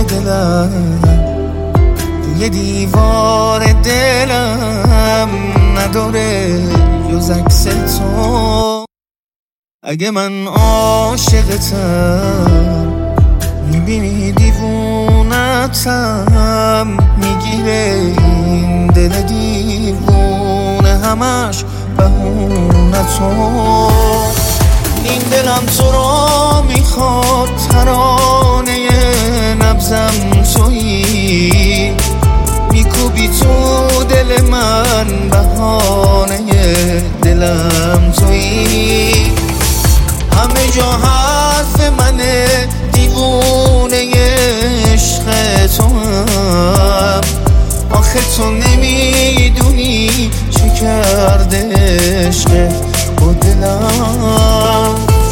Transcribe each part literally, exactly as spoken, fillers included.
دلم، یه دیوار دلم نداره جز عکس تو. اگه من عاشقتم میبینی دیوونتم، میگیره این دل دیوونه همش بهونه تو. این دلم تو را میخواد، ترانه نبضم تویی، میکوبی تو دل من، بهانه دلم تویی. همه جا حرف منه، دیوونه عشق تو هم، آخه تو نمیدونی چه کرده عشق با دلم.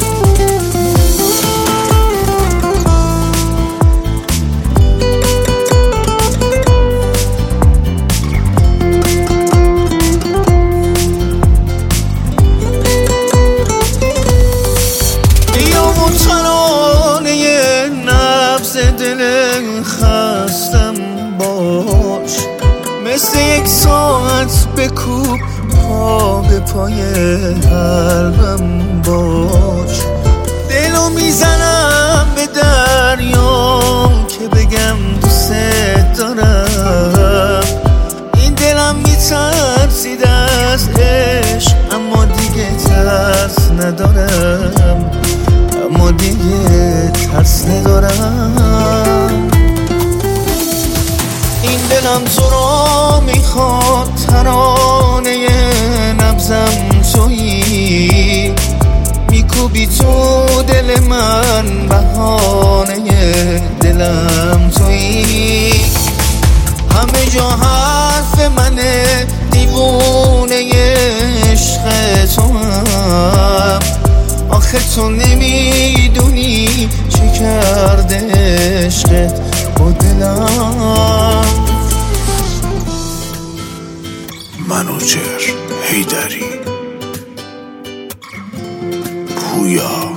دل خستم باش، مثل یک ساعت بکوب پا به پای قلبم باش. دلو میزنم به دریا که بگم دوست دارم، این دلم میترسید از عشق اما دیگه ترس ندارم، اما دیگه ترس ندارم. این دلم تو را میخواد، ترانه نبضم تویی، میکوبی تو دل من، بهانه دلم تویی. همه جا حرف منه، دیوونه عشق تو هم، آخه تو نمیدونی چه کرده عشقت با دلم. منوچهر حیدری، پویا.